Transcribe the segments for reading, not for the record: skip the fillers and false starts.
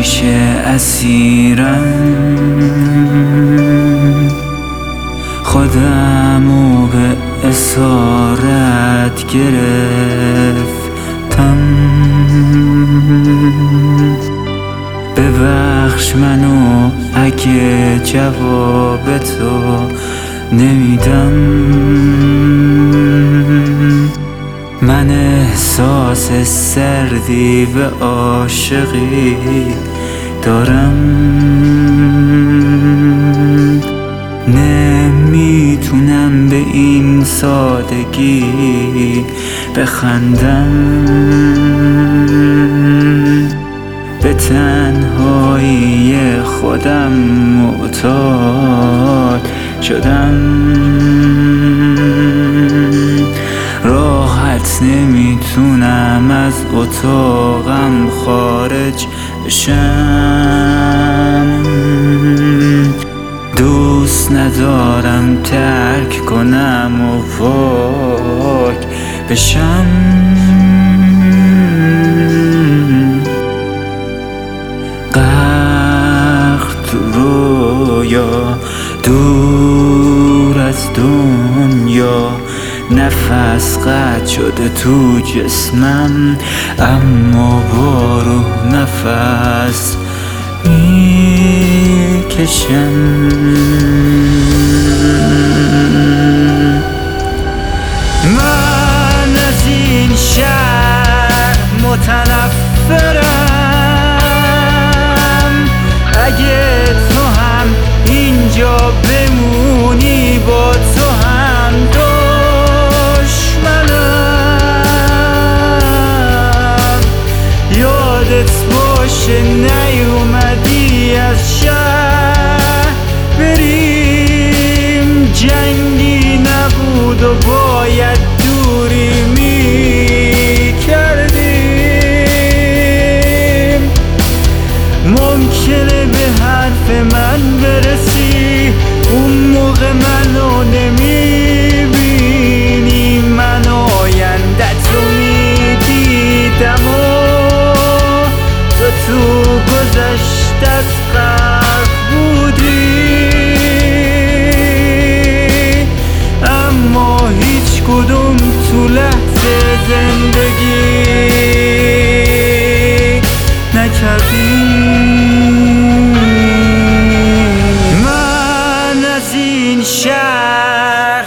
همیشه اسیرم، خودمو به اسارت گرفتم. ببخش منو اگه جواب تو نمیدم. من احساس سردی و عاشقی دارم، نمیتونم به این سادگی بخندم. به تنهایی خودم معتاد شدم، راحت نمیتونم از اتاقم خارج بشم. دوست ندارم ترک کنم و پاک بشم. غرق تو رویا، دور از دنیا، نفس قطع شده تو جسمم، اما با روح نفس میکشم. من از این شهر متنفرم، اگه تو هم اینجا بمونی با تو هم دشمنم. یادت باشه نیومدی از شهر بریم، جنگی نبود و باید دوری میکردیم. ممکنه به حرف من برسی، اون موقع منو نمیبینی، من آیندت رو میدیدم و تو گذشتت غرق بودی. اما هیچ کدوم تو لحظه زندگی نکردی. من از این شهر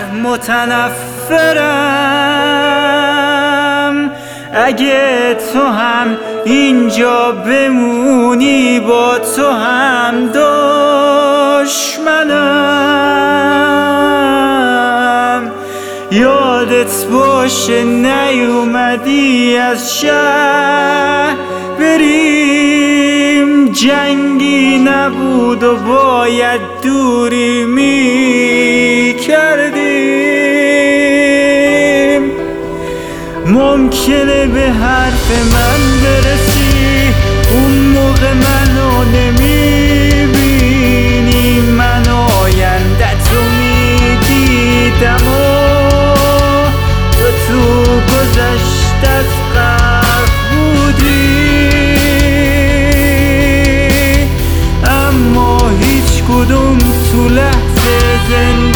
متنفرم، اگه تو هم اینجا بمونی با تو هم دشمنم. یادت باشه نیومدی از شهر بریم، جنگی نبود و باید دوری میکردیم. ممکنه به حرف من برسی، اون موقع منو نمیبینی، من آیندت رو میدیدم و تو گذشتت غرق بودی. اما هیچ کدوم تو لحظه